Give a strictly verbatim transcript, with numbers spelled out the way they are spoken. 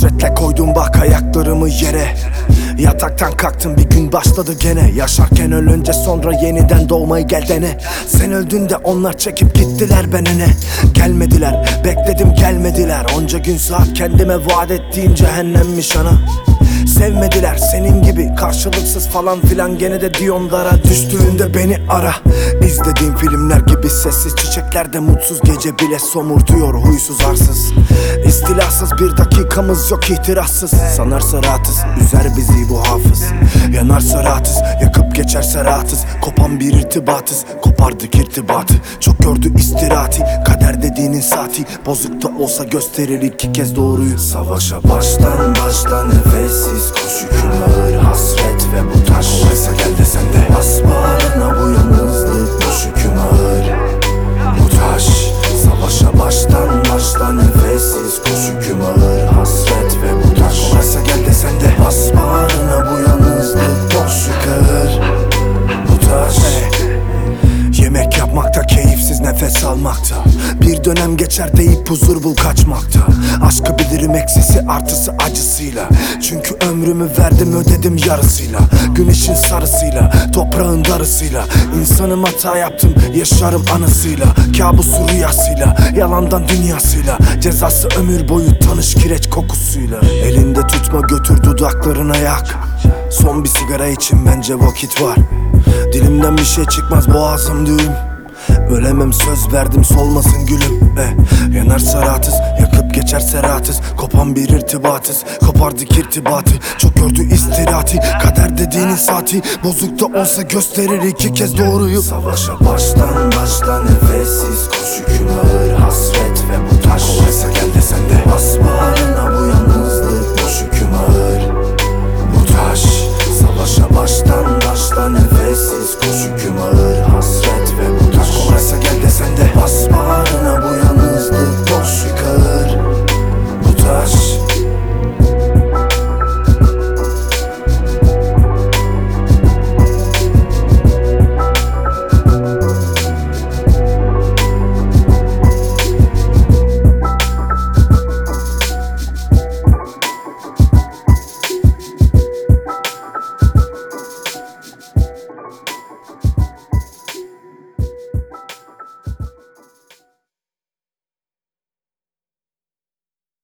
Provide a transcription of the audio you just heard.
Hasretle koydum bak ayaklarımı yere. Yataktan kalktım, bir gün başladı gene. Yaşarken ölünce sonra yeniden doğmayı gel dene. Sen öldün de onlar çekip gittiler benene. Gelmediler, bekledim gelmediler. Onca gün saat kendime vaat ettiğim cehennemmiş ana. Sevmediler senin gibi karşılıksız falan filan, gene de diyonlara düştüğünde beni ara. İzlediğim filmler gibi sessiz çiçeklerde mutsuz gece bile somurtuyor huysuz arsız. İstilasız bir dakikamız yok ihtirassız. Sanarsa rahatız, üzer bizi bu hafız. Yanarsa rahatız, yakıp geçerse rahatız. Kopan bir irtibatız, kopardık irtibatı. Çok gördü istirahati, kader dediğinin saati. Bozuk da olsa gösterir iki kez doğruyu. Savaşa baştan başla nefessiz, koş yüküm ağır hasret ve bu taş. Kolaysa gel de sen de bas bağrına bu yalnızlık, boş yüküm ağır bu taş. Savaşa baştan başla nefessiz, koş yüküm ağır hasret ve bu taş. Kolaysa gel de sen de bas bağrına bu yalnızlık, boş yük ağır bu taş. Yemek yapmakta, keyifsiz nefes almakta. Bir dönem geçer deyip huzur bul kaçmakta. Aşkı bilirim eksisi artısı acısıyla. Çünkü ömrümü verdim ödedim yarısıyla. Güneşin sarısıyla, toprağın darısıyla. İnsanım hata yaptım, yaşarım anısıyla. Kabusu rüyasıyla, yalandan dünyasıyla. Cezası ömür boyu tanış kireç kokusuyla. Elinde tutma götür dudaklarına yak. Son bir sigara için bence vakit var. Dilimden bir şey çıkmaz boğazım düğüm. Ölemem söz verdim solmasın gülüm. eh, Yanarsa rahatız, yakıp geçerse rahatız. Kopan bir irtibatız, kopardık irtibatı. Çok gördü istirahati, kader dediğinin saati. Bozuk da olsa gösterir iki kez doğruyu. Savaşa baştan başla nefessiz, koş yüküm ağır hasret ve bu taş. Kolaysa gel de sen de bas bağır